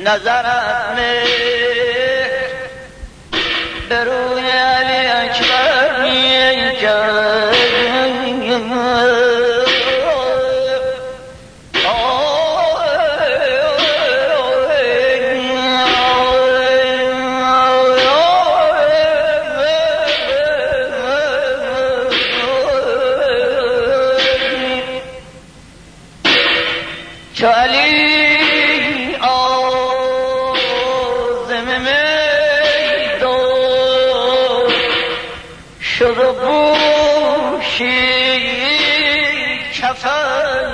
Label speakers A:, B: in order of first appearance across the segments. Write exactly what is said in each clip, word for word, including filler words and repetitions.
A: نظرت مهر به روی علی اکبر می‌کرد. چو علی عازم میدان شد و پوشید کفن،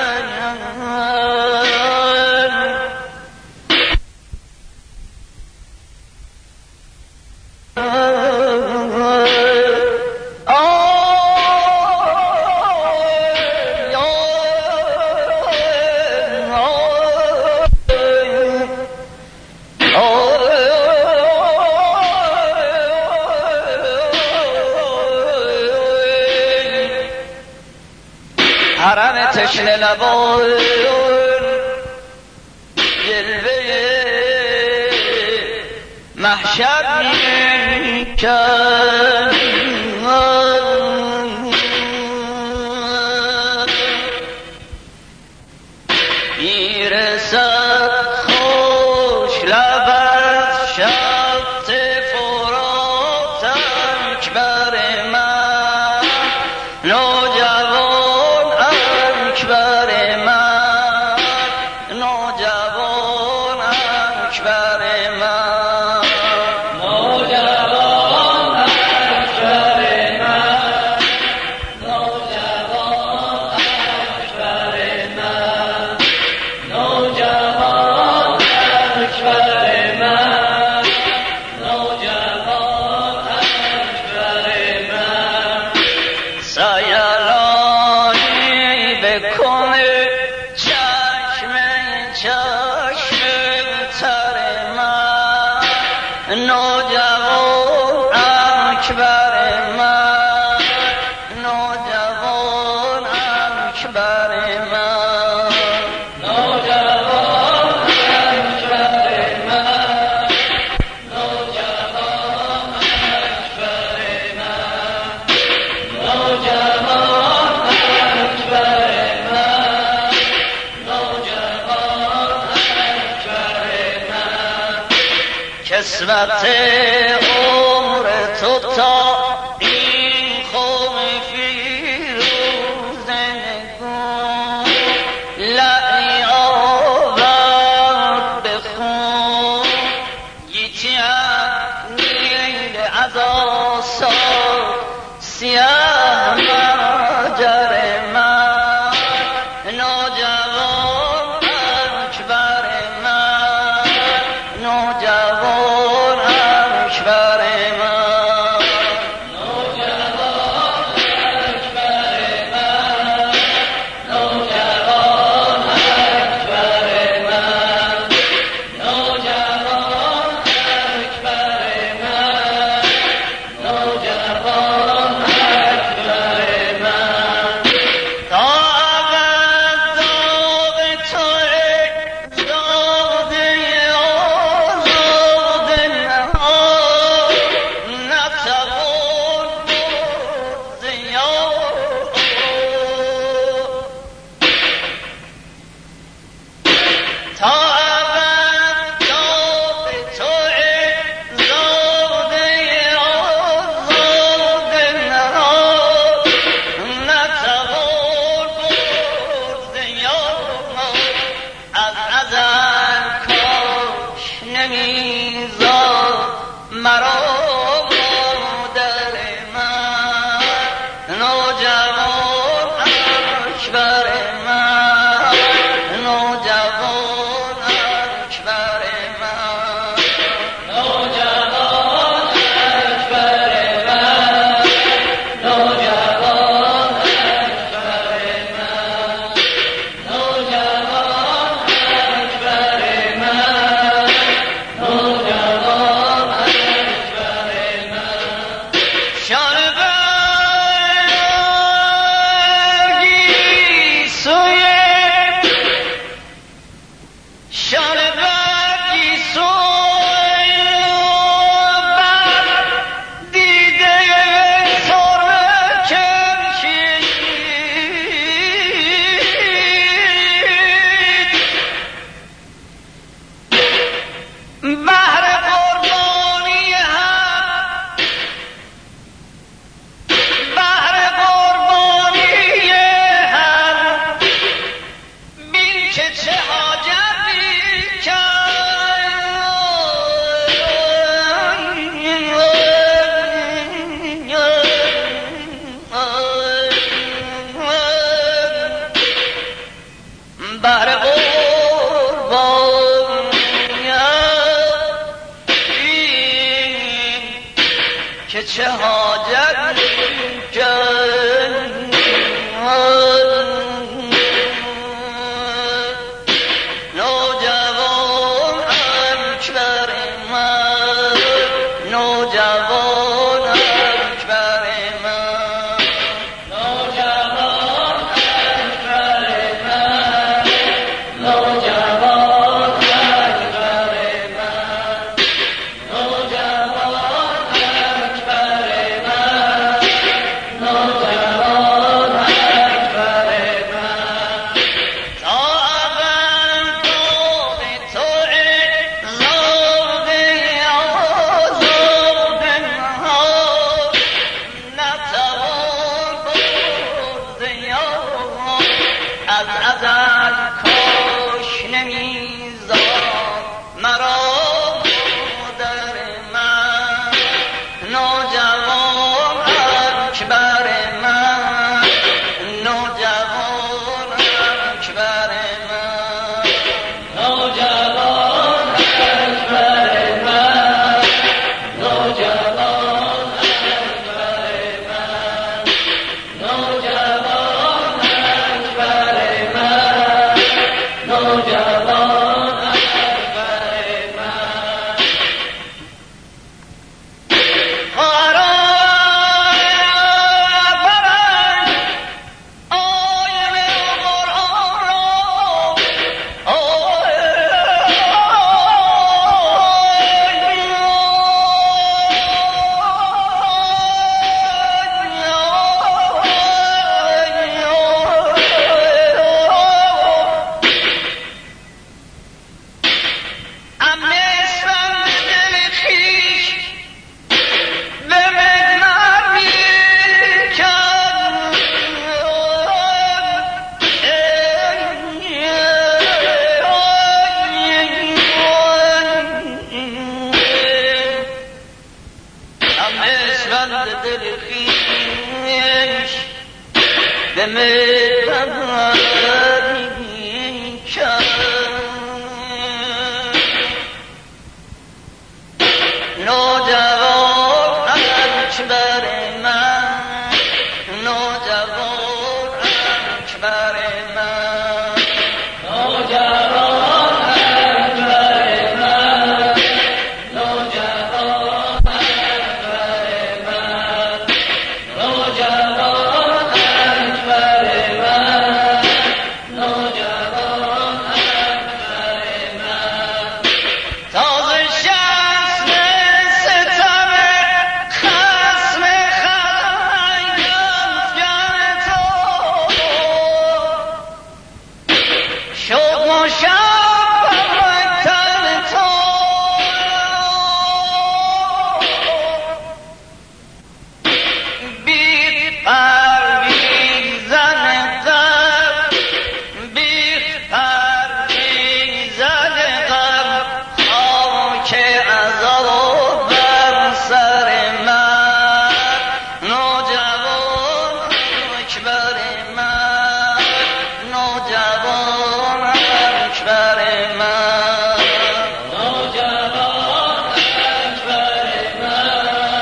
A: حرم تشنه لبان جلوه محشر می‌کرد. میرسد خوش لبت شط فرات اکبر من، نوجوان اکبر من، نوجوان اکبر من، نوجوان اکبر من، نوجوان اکبر من، نوجوان اکبر من، نوجوان اکبر من. سیلانی بکنه چشم چشم تر من، نوجوان اکبر من، نوجوان اکبر من، نوجوان اکبر من، نوجوان اکبر من، نوجوان اکبر من، نوجوان اکبر من. کسوت عمر تو تا این خم فیروز نگون، لعلی آورد به خون، گیتی نیل از آسان سیاه مجر من، نوجوان اکبر من، نوجوان اکبر من، نوجوان اکبر من، نوجوان اکبر من، نوجوان اکبر من، نوجوان به مهربانی کرد نوجوان اکبر من نوجوان اکبر من نوجوان اکبر من نوجوان اکبر من نوجوان اکبر من نوجوان اکبر من تازه شخص ستم خصم خلایان تو شد مشابه تن تو بی پرویزن غم بی پرویزن غم خاک عذاب بر سر من نوجوان اکبر من نوجوان اکبر من نوجوان اکبر من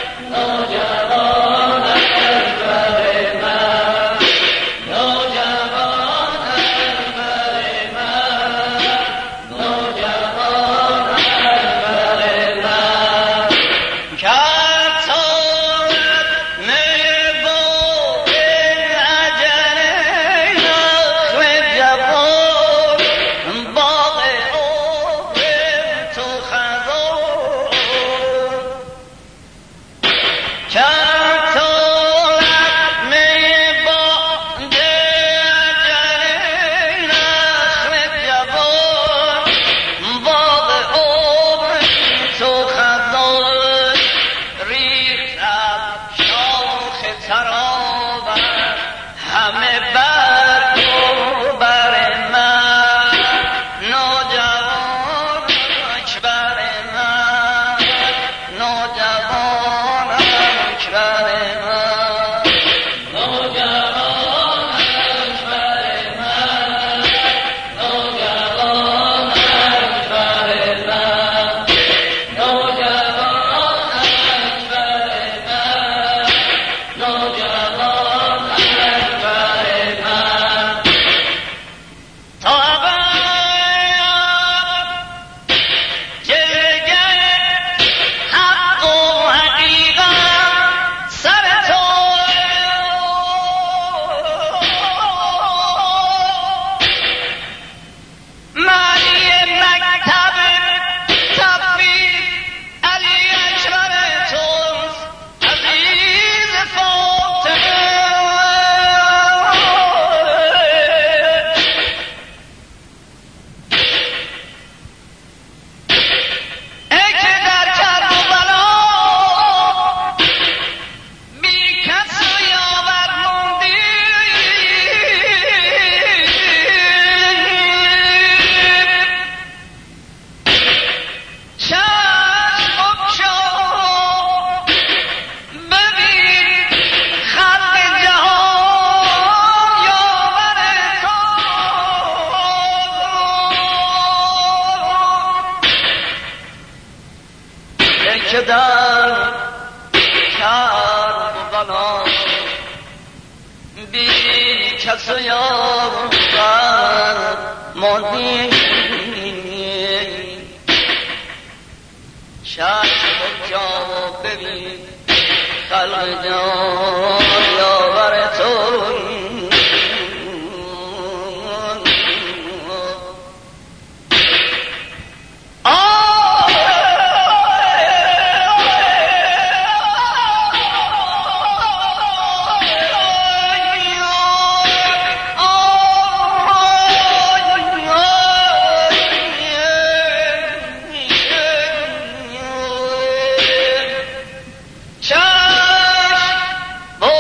A: نوجوان اکبر من نوجوان اکبر من نوجوان اکبر من کرد تارت نبود اجل نخل جوان باغ عمر تو خزان کرد تارت نبود اجل نخل جوان باغ عمر تو خزان ریخت از شاخ ترابت همه برگ و بر من نوجوان اکبر من نوجوان اکبر من نوجوان اکبر من نوجوان اکبر من نوجوان اکبر من نوجوان اکبر من تا ابد جلوه حق و حقیقت سر تو معنی مکتب تفویض علی اکبر توست عزیز فاطمه ای که در کربلا بی کس و یاور موندی چشم بگشا ببین خلق جهان یاور تو ای که در کربلا بی کس و یاور ماندی چشم بگشا ببین خلق جهان یاور تو چشم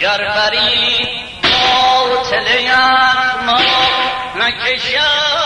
A: گر بری باطل ما نکشد